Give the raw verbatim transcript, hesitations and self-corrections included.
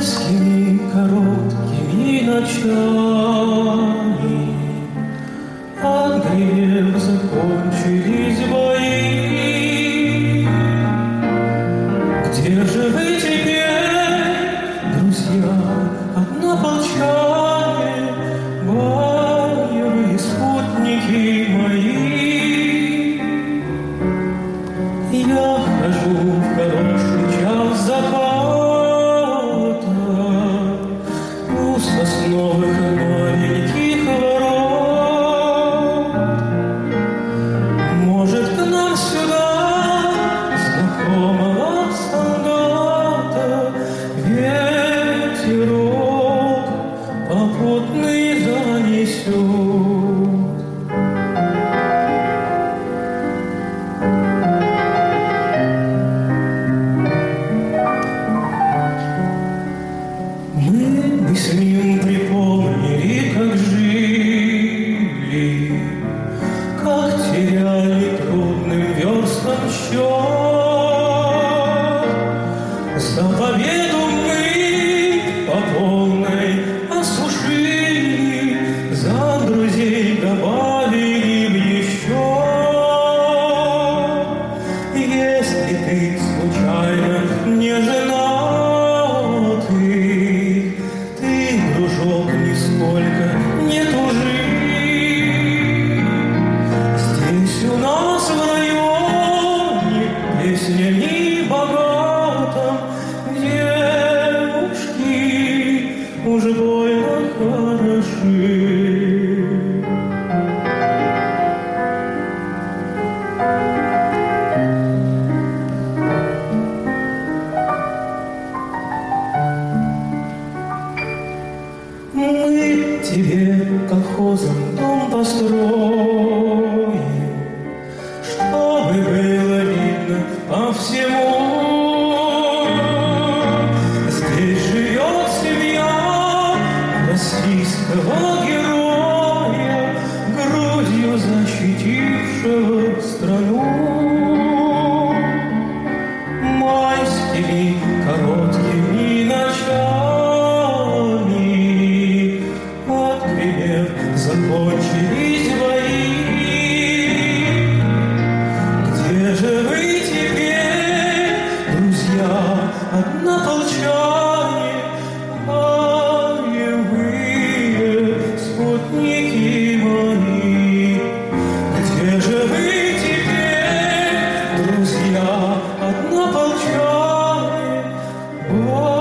майскими короткими ночами, отгрев закончились бои. Где же вы теперь, друзья, однополчане, боевые спутники мои? Я хожу в хороший час заката у сосновых маленьких ворот. Может, к нам сюда знакомого солдата ветерок попутный занесет. Мы с ним припомнили, как жили, как теряли трудным верстам счет. За победу мы по полной осушили, за друзей добавили б еще. Если ты случайно не женатый, ты, дружок, нисколько не тужи. Здесь у нас в районе песнями богатом девушки уж больно хороши. Мы тебе колхозом дом построим, чтобы было видно по всему. Здесь живет семья российского героя, грудью защитившего страну. Майскими короткими ночами, отгремев, закончились бои. Где же вы теперь, друзья, однополчане, боевые спутники мои? Где же вы теперь, друзья, однополчане, боевые